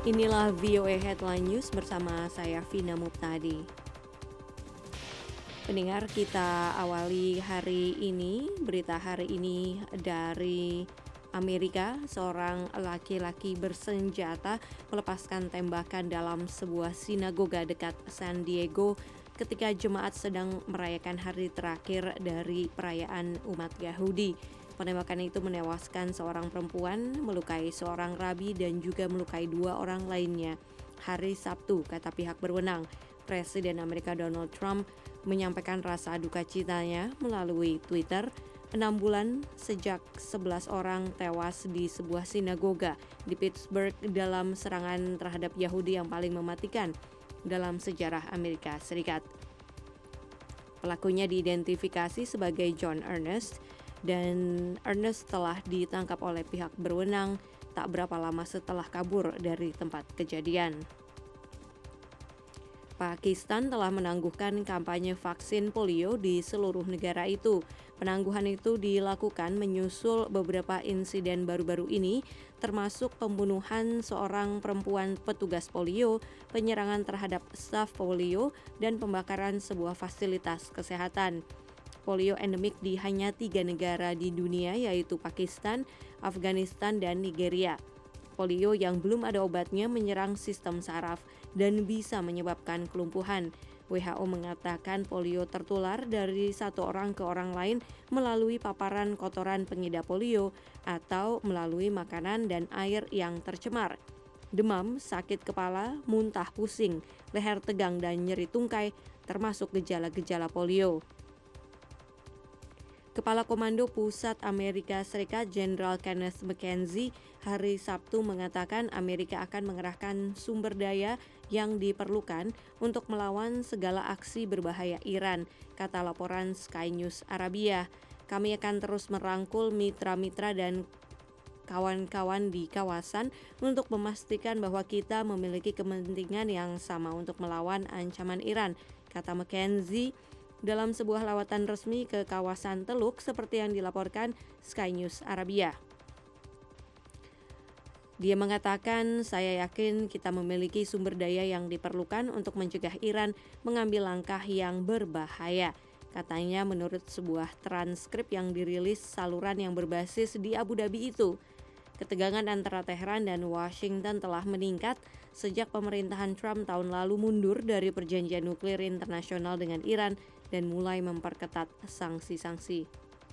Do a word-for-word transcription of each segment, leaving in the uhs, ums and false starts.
Inilah V O A Headline News bersama saya Vina Muptadi. Pendengar, kita awali hari ini, berita hari ini dari Amerika. Seorang laki-laki bersenjata melepaskan tembakan dalam sebuah sinagoga dekat San Diego ketika jemaat sedang merayakan hari terakhir dari perayaan umat Yahudi. Penembakan itu menewaskan seorang perempuan, melukai seorang rabi, dan juga melukai dua orang lainnya hari Sabtu, kata pihak berwenang. Presiden Amerika Donald Trump menyampaikan rasa duka citanya melalui Twitter. Enam bulan sejak sebelas orang tewas di sebuah sinagoga di Pittsburgh dalam serangan terhadap Yahudi yang paling mematikan dalam sejarah Amerika Serikat. Pelakunya diidentifikasi sebagai John Earnest, dan Ernest telah ditangkap oleh pihak berwenang tak berapa lama setelah kabur dari tempat kejadian. Pakistan telah menangguhkan kampanye vaksin polio di seluruh negara itu. Penangguhan itu dilakukan menyusul beberapa insiden baru-baru ini, termasuk pembunuhan seorang perempuan petugas polio, penyerangan terhadap staf polio, dan pembakaran sebuah fasilitas kesehatan. Polio endemik di hanya tiga negara di dunia, yaitu Pakistan, Afghanistan, dan Nigeria. Polio yang belum ada obatnya menyerang sistem saraf dan bisa menyebabkan kelumpuhan. W H O mengatakan polio tertular dari satu orang ke orang lain melalui paparan kotoran pengidap polio atau melalui makanan dan air yang tercemar. Demam, sakit kepala, muntah pusing, leher tegang, dan nyeri tungkai termasuk gejala-gejala polio. Kepala Komando Pusat Amerika Serikat Jenderal Kenneth McKenzie hari Sabtu mengatakan Amerika akan mengerahkan sumber daya yang diperlukan untuk melawan segala aksi berbahaya Iran, kata laporan Sky News Arabia. Kami akan terus merangkul mitra-mitra dan kawan-kawan di kawasan untuk memastikan bahwa kita memiliki kepentingan yang sama untuk melawan ancaman Iran, kata McKenzie dalam sebuah lawatan resmi ke kawasan Teluk seperti yang dilaporkan Sky News Arabia. Dia mengatakan, saya yakin kita memiliki sumber daya yang diperlukan untuk mencegah Iran mengambil langkah yang berbahaya. Katanya menurut sebuah transkrip yang dirilis saluran yang berbasis di Abu Dhabi itu. Ketegangan antara Teheran dan Washington telah meningkat sejak pemerintahan Trump tahun lalu mundur dari perjanjian nuklir internasional dengan Iran dan mulai memperketat sanksi-sanksi.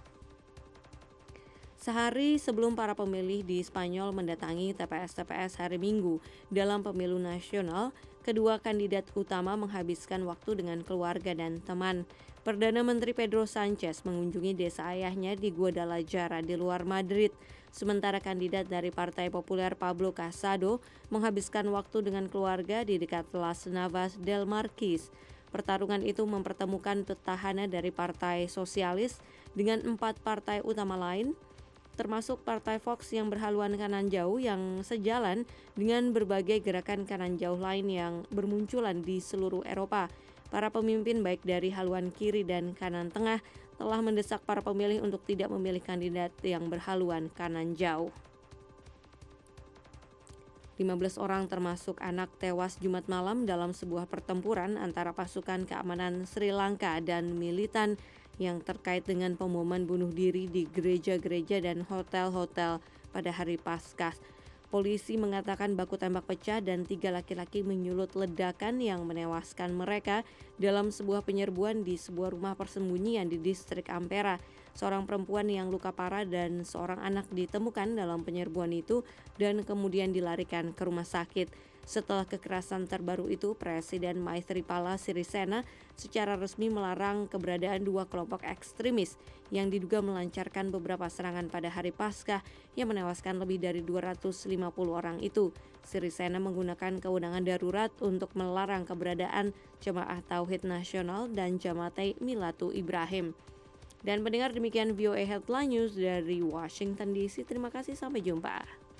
Sehari sebelum para pemilih di Spanyol mendatangi T P S-T P S hari Minggu dalam pemilu nasional, kedua kandidat utama menghabiskan waktu dengan keluarga dan teman. Perdana Menteri Pedro Sanchez mengunjungi desa ayahnya di Guadalajara di luar Madrid, sementara kandidat dari Partai Populer Pablo Casado menghabiskan waktu dengan keluarga di dekat Las Navas del Marquis. Pertarungan itu mempertemukan petahana dari Partai Sosialis dengan empat partai utama lain, termasuk Partai Vox yang berhaluan kanan jauh yang sejalan dengan berbagai gerakan kanan jauh lain yang bermunculan di seluruh Eropa. Para pemimpin baik dari haluan kiri dan kanan tengah telah mendesak para pemilih untuk tidak memilih kandidat yang berhaluan kanan jauh. lima belas orang termasuk anak tewas Jumat malam dalam sebuah pertempuran antara pasukan keamanan Sri Lanka dan militan yang terkait dengan pemboman bunuh diri di gereja-gereja dan hotel-hotel pada hari Paskah. Polisi mengatakan baku tembak pecah dan tiga laki-laki menyulut ledakan yang menewaskan mereka dalam sebuah penyerbuan di sebuah rumah persembunyian di distrik Ampera. Seorang perempuan yang luka parah dan seorang anak ditemukan dalam penyerbuan itu dan kemudian dilarikan ke rumah sakit. Setelah kekerasan terbaru itu, Presiden Maithripala Sirisena secara resmi melarang keberadaan dua kelompok ekstremis yang diduga melancarkan beberapa serangan pada hari Paskah yang menewaskan lebih dari dua ratus lima puluh orang itu. Sirisena menggunakan kewenangan darurat untuk melarang keberadaan Jemaah Tauhid Nasional dan Jamaah Milatu Ibrahim. Dan pendengar, demikian V O A Headline News dari Washington D C. Terima kasih, sampai jumpa.